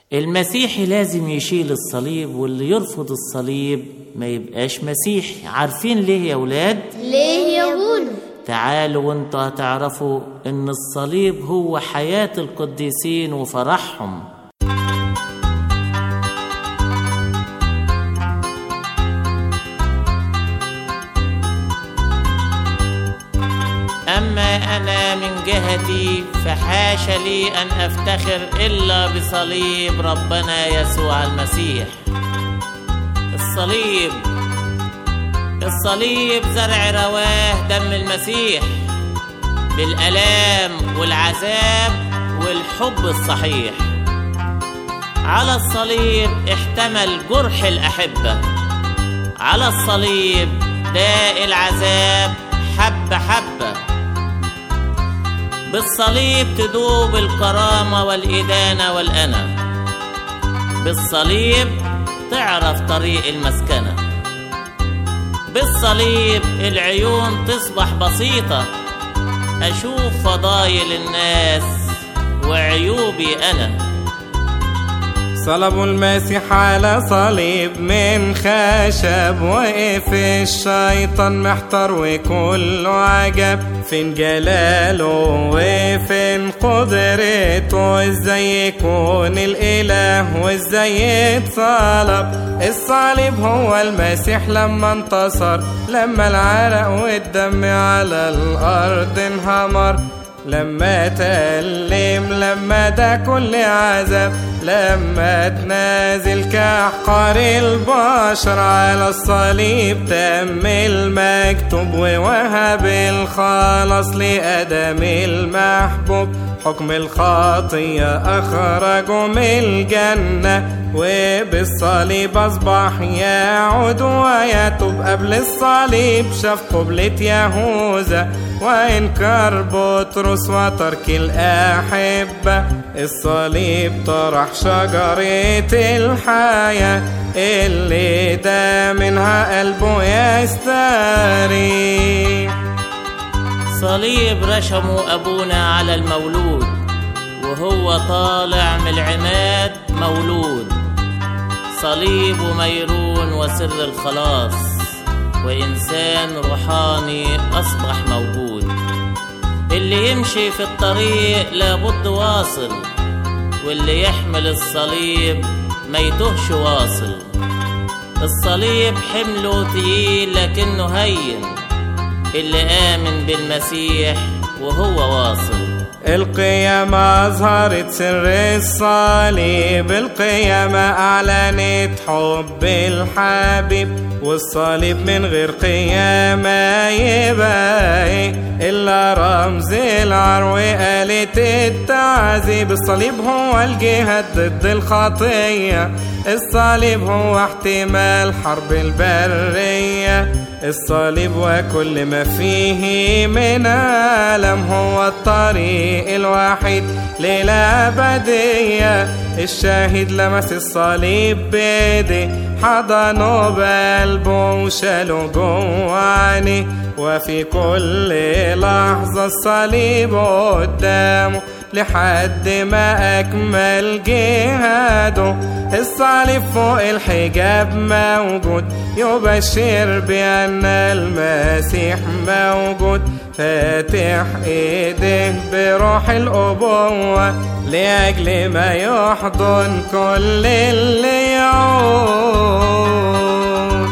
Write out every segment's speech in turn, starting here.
المسيحي لازم يشيل الصليب، واللي يرفض الصليب ما يبقاش مسيحي. عارفين ليه يا ولاد؟ ليه يا ابونا؟ تعالوا وانتوا هتعرفوا ان الصليب هو حياة القديسين وفرحهم. أما أنا من جهتي فحاش لي أن أفتخر إلا بصليب ربنا يسوع المسيح. الصليب زرع رواه دم المسيح بالآلام والعذاب والحب الصحيح. على الصليب احتمل جرح الأحبة، على الصليب داء العذاب حبة حبة. بالصليب تدوب الكرامة والإدانة والأنا، بالصليب تعرف طريق المسكنة، بالصليب العيون تصبح بسيطة، أشوف فضايل الناس وعيوبي أنا. صلبوا المسيح على صليب من خشب، وقف الشيطان محتار وكله عجب، فين جلاله وفين قدرته، ازاي يكون الاله وازاي يتصلب. الصليب هو المسيح لما انتصر، لما العرق والدم على الارض انهمر، لما تألم، لما ده كل عذاب، لما تنازل كأحقار البشر. على الصليب تم المكتوب ووهب الخلاص لآدم المحبوب، حكم الخطية أخرجه من الجنة، وبالصليب أصبح يعود ويتوب. قبل الصليب شاف قبلة يهوذا وإنكار بطرس وترك الأحبة. الصليب طرح شجرة الحياة اللي ده منها قلبه يستريح. صليب رشموا أبونا على المولود وهو طالع من العماد مولود، صليب وميرون وسر الخلاص، وإنسان روحاني أصبح موجود. اللي يمشي في الطريق لابد واصل، واللي يحمل الصليب ما يتوهش واصل. الصليب حمله تقيل لكنه هين، اللي آمن بالمسيح وهو واصل. القيامة أظهرت سر الصليب، القيامة أعلنت حب الحبيب، والصليب من غير قيامة يبقى إلا رمز العار وآلة التعذيب. الصليب هو الجهاد ضد الخطية، الصليب هو احتمال حرب البرية. الصليب وكل ما فيه من ألم هو الطريق الوحيد للأبدية. الشاهد لمس الصليب بيدي، حضنه بقلبه وشاله جوه عينيه، وفي كل لحظة الصليب قدامه لحد ما أكمل جهاده. الصليب فوق الحجاب موجود يبشر بأن المسيح موجود، فاتح ايديه بروح الأبوة لأجل ما يحضن كل اللي يعود.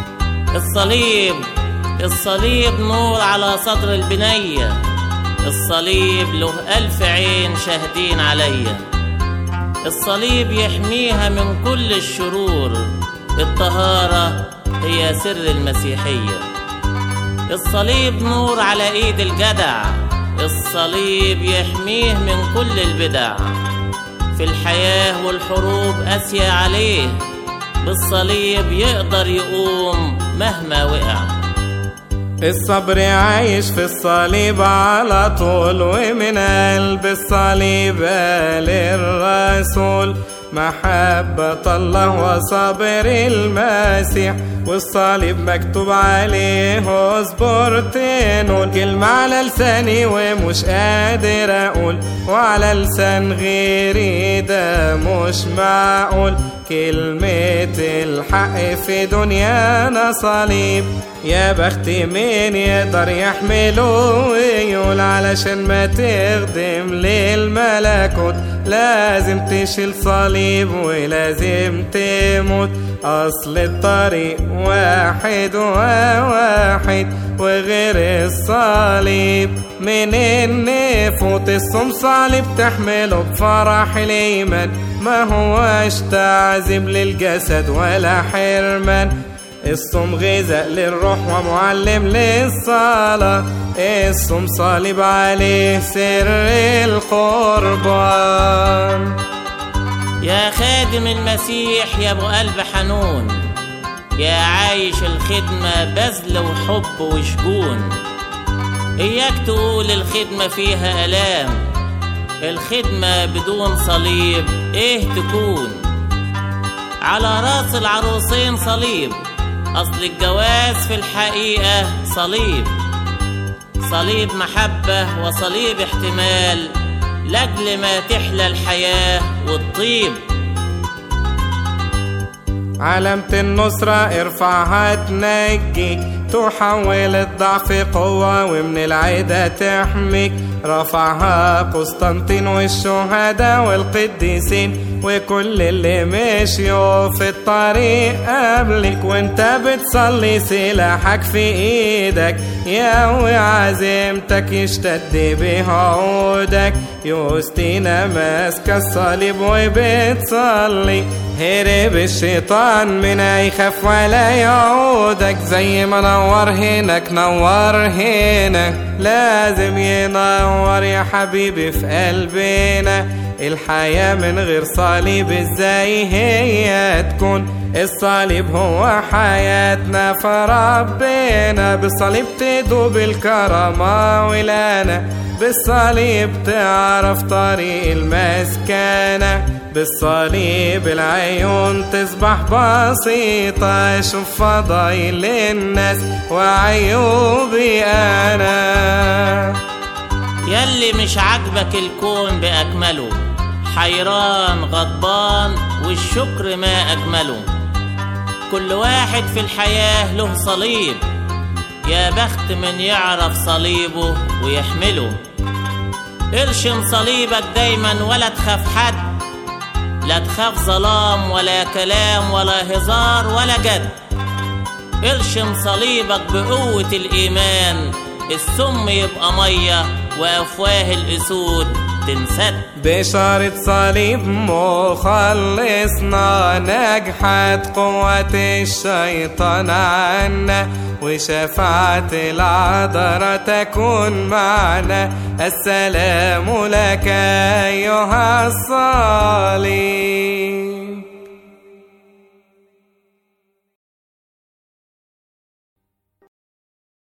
الصليب نور على صدر البنية، الصليب له 1000 عين شاهدين عليا. الصليب يحميها من كل الشرور، الطهارة هي سر المسيحية. الصليب نور على ايد الجدع، الصليب يحميه من كل البدع. في الحياة والحروب قاسية عليه، بالصليب يقدر يقوم مهما وقع. الصبر عايش في الصليب على طول، ومن قلب الصليب قال الرسول محبة الله وصبر المسيح، والصليب مكتوب عليه اصبر تنول. كلمة على لساني ومش قادر اقول، وعلى لسان غيري ده مش معقول. كلمة الحق في دنيانا صليب، يا بخت مين يقدر يحمله ويقول. علشان ما تخدم للملكوت لازم تشيل صليب ولازم تموت. أصل الطريق واحد وواحد، وغير الصليب منين نفوت. الصوم صليب تحمله بفرح الإيمان، ما هوش تعذيب للجسد ولا حرمان. الصوم غذاء للروح ومعلم للصلاة، الصوم صليب عليه سر القربان. يا خادم المسيح يا ابو قلب حنون، يا عايش الخدمة بذل وحب وشجون. اياك تقول الخدمة فيها آلام، الخدمة بدون صليب ايه تكون. على راس العروسين صليب، أصل الجواز في الحقيقة صليب. صليب محبة وصليب احتمال، لأجل ما تحلى الحياة والطيب. علامة النصرة ارفعها تنجيك، تحول الضعف قوة ومن العدا تحميك. رفعها قسطنطين والشهداء والقديسين، وكل اللي مشيوا في الطريق قبلك. وانت بتصلي سلاحك في ايدك، يقوي عزيمتك يشتد بها عودك. يوستينا ماسكة الصليب وبتصلي، هرب الشيطان من يخاف ولا يعودك. زي ما نور هناك نور هنا، لازم ينور يا حبيبي في قلبنا. الحياة من غير صليب ازاي هي تكون؟ الصليب هو حياتنا فربنا، بالصليب تدوب الكرامة ولنا. بالصليب تعرف طريق المسكنة، بالصليب العيون تصبح بسيطة. شوف فضايل الناس وعيوبي أنا. يلي مش عاجبك الكون بأكمله، حيران غضبان والشكر ما أجمله. كل واحد في الحياة له صليب، يا بخت من يعرف صليبه ويحمله. ارشم صليبك دايما ولا تخاف حد، لا تخاف ظلام ولا كلام ولا هزار ولا جد. ارشم صليبك بقوة الإيمان، السم يبقى مية وأفواه الأسود تنسد. بشارة صليب مخلصنا، نجحت قوة الشيطان عنا، وشفاعة العذراء تكون معنا. السلام لك أيها الصليب.